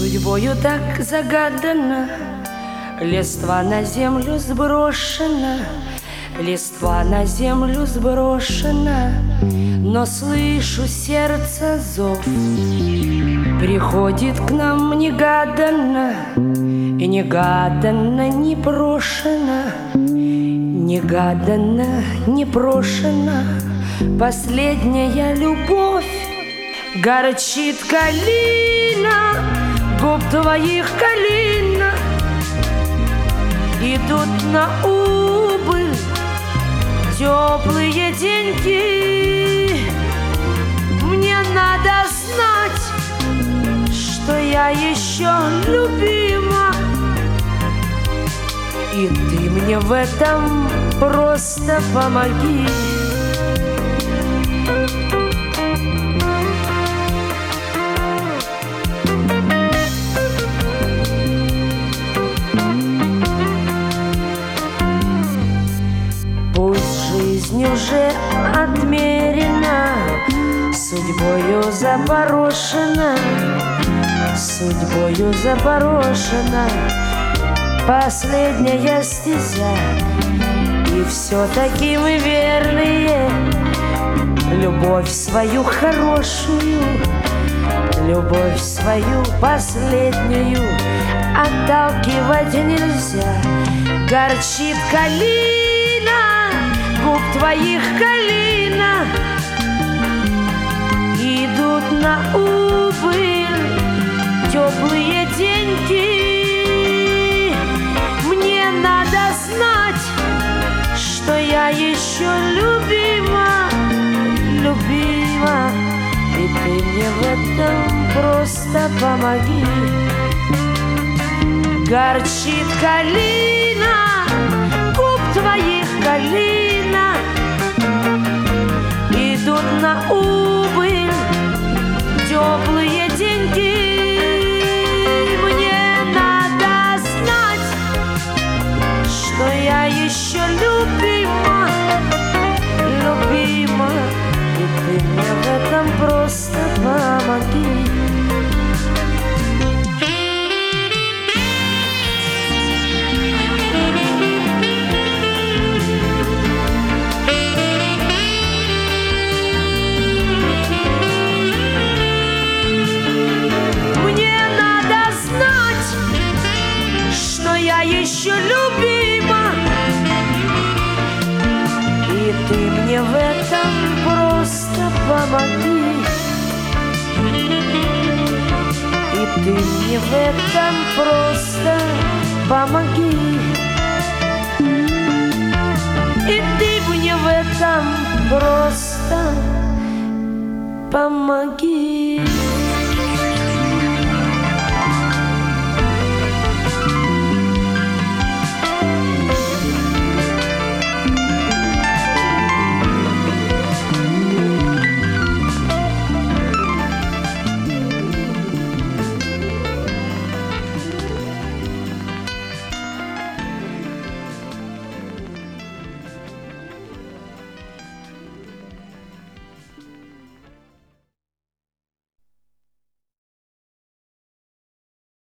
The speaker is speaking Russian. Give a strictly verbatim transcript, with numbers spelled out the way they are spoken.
Судьбою так загадана, листва на землю сброшена, листва на землю сброшена, но слышу сердце зов. Приходит к нам негаданно, и негаданно, непрошено, негаданно, непрошено. Последняя любовь. Горчит калина, губ твоих калина, идут на убыль теплые деньги. Мне надо знать, что я еще любима, и ты мне в этом просто помоги. Жизнь уже отмерена, судьбою запорошена, судьбою запорошена последняя стезя. И все-таки мы верные, любовь свою хорошую, любовь свою последнюю отталкивать нельзя. Горчит калина, губ твоих калина, идут на убыль теплые деньги. Мне надо знать, что я еще любима, любима, и ты мне в этом просто помоги. Горчит калина, губ твоих калина, идут на убыль теплые деньги. Мне надо знать, что я еще любима, любима, и ты мне в этом просто помоги. Я еще любима, и ты мне в этом просто помоги. И ты мне в этом просто помоги. И ты мне в этом просто помоги.